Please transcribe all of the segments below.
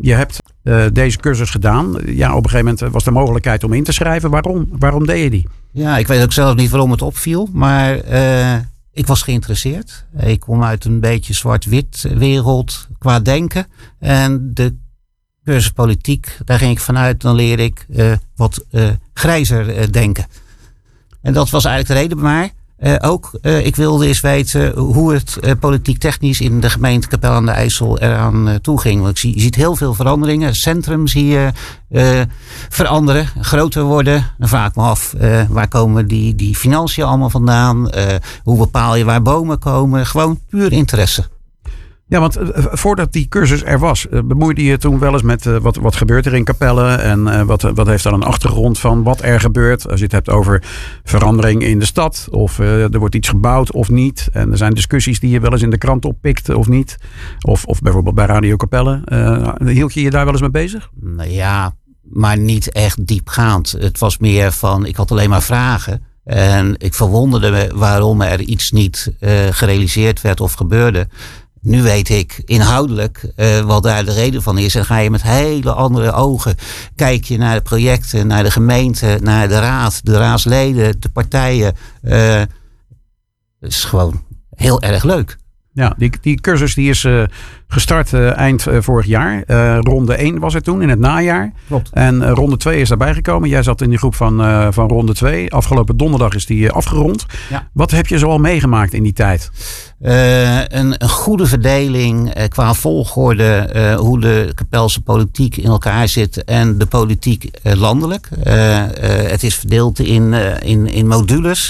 Je hebt deze cursus gedaan. Ja, op een gegeven moment was de mogelijkheid om in te schrijven. Waarom deed je die? Ja, ik weet ook zelf niet waarom het opviel. Maar ik was geïnteresseerd. Ik kom uit een beetje zwart-wit wereld qua denken. En de cursus politiek, daar ging ik vanuit. Dan leer ik wat grijzer denken. En dat was eigenlijk de reden bij mij. Ik wilde eens weten hoe het politiek technisch in de gemeente Capelle aan de IJssel eraan toe ging. Want je ziet heel veel veranderingen. Het centrum zie je veranderen, groter worden. Dan vraag ik me af, waar komen die financiën allemaal vandaan? Hoe bepaal je waar bomen komen? Gewoon puur interesse. Ja, want voordat die cursus er was, bemoeide je toen wel eens met wat gebeurt er in Capelle en wat heeft dan een achtergrond van wat er gebeurt. Als je het hebt over verandering in de stad of er wordt iets gebouwd of niet. En er zijn discussies die je wel eens in de krant oppikt of niet. Of bijvoorbeeld bij Radio Capelle. Hield je daar wel eens mee bezig? Nou ja, maar niet echt diepgaand. Het was meer van, ik had alleen maar vragen. En ik verwonderde me waarom er iets niet gerealiseerd werd of gebeurde. Nu weet ik inhoudelijk wat daar de reden van is. En ga je met hele andere ogen. Kijk je naar de projecten, naar de gemeente, naar de raad, de raadsleden, de partijen. Het is gewoon heel erg leuk. Ja, die cursus die is gestart eind vorig jaar. Ronde 1 was het toen, in het najaar. Klopt. En ronde 2 is daarbij gekomen. Jij zat in die groep van ronde 2. Afgelopen donderdag is die afgerond. Ja. Wat heb je zoal meegemaakt in die tijd? Een goede verdeling qua volgorde. Hoe de Capelse politiek in elkaar zit. En de politiek landelijk. Het is verdeeld in modules.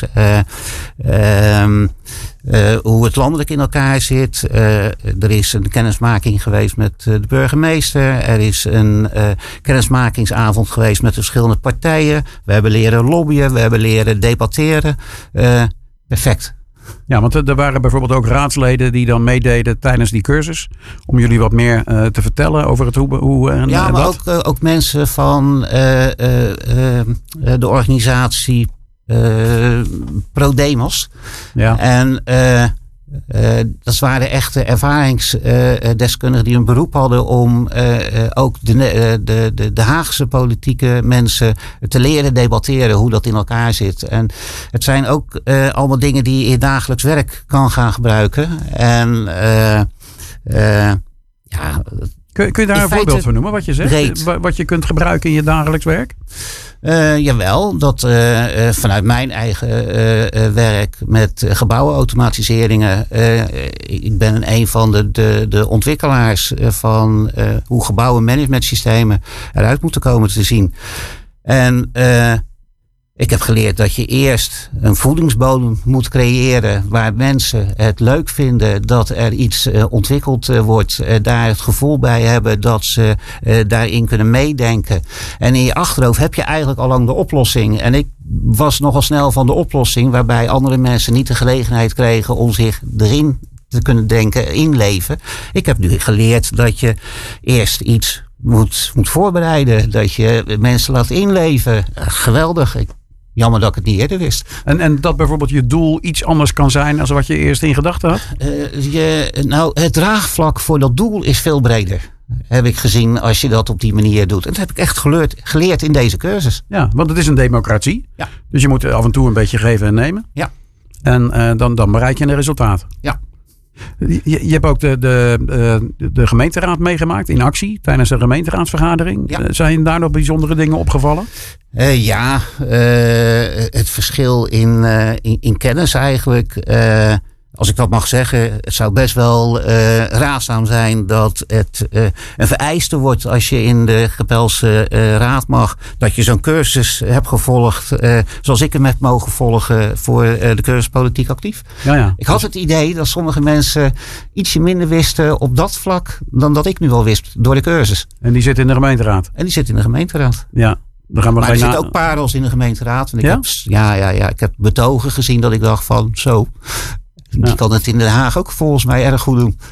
Hoe het landelijk in elkaar zit. Er is een kennismaking geweest met de burgemeester. Er is een kennismakingsavond geweest met de verschillende partijen. We hebben leren lobbyen. We hebben leren debatteren. Perfect. Ja, want er waren bijvoorbeeld ook raadsleden die dan meededen tijdens die cursus. Om jullie wat meer te vertellen over het hoe en ja, maar wat. Ook mensen van de organisatie ProDemos. Ja. En dat waren echte ervaringsdeskundigen die een beroep hadden om ook de Haagse politieke mensen te leren debatteren hoe dat in elkaar zit. En het zijn ook allemaal dingen die je in je dagelijks werk kan gaan gebruiken. En ja. Kun je daar een voorbeeld van noemen wat je zegt? Wat je kunt gebruiken in je dagelijks werk? Jawel, dat vanuit mijn eigen werk met gebouwenautomatiseringen. Ik ben een van de ontwikkelaars van hoe gebouwenmanagementsystemen eruit moeten komen te zien. En ik heb geleerd dat je eerst een voedingsbodem moet creëren waar mensen het leuk vinden dat er iets ontwikkeld wordt. Daar het gevoel bij hebben dat ze daarin kunnen meedenken. En in je achterhoofd heb je eigenlijk al lang de oplossing. En ik was nogal snel van de oplossing waarbij andere mensen niet de gelegenheid kregen om zich erin te kunnen denken, inleven. Ik heb nu geleerd dat je eerst iets moet voorbereiden. Dat je mensen laat inleven. Geweldig. Jammer dat ik het niet eerder wist. En dat bijvoorbeeld je doel iets anders kan zijn dan wat je eerst in gedachten had? Het draagvlak voor dat doel is veel breder. Heb ik gezien als je dat op die manier doet. En dat heb ik echt geleerd in deze cursus. Ja, want het is een democratie. Ja. Dus je moet af en toe een beetje geven en nemen. Ja. En dan bereik je een resultaat. Ja. Je hebt ook de gemeenteraad meegemaakt in actie tijdens de gemeenteraadsvergadering. Ja. Zijn daar nog bijzondere dingen opgevallen? Het verschil in kennis eigenlijk. Als ik dat mag zeggen, het zou best wel raadzaam zijn dat het een vereiste wordt als je in de Capelse raad mag. Dat je zo'n cursus hebt gevolgd zoals ik hem heb mogen volgen voor de cursus Politiek Actief. Ja. Ik had het idee dat sommige mensen ietsje minder wisten op dat vlak dan dat ik nu al wist door de cursus. En die zit in de gemeenteraad? Ja. Maar er zitten ook parels in de gemeenteraad. En ik heb betogen gezien dat ik dacht van zo. Die kan het in Den Haag ook volgens mij erg goed doen.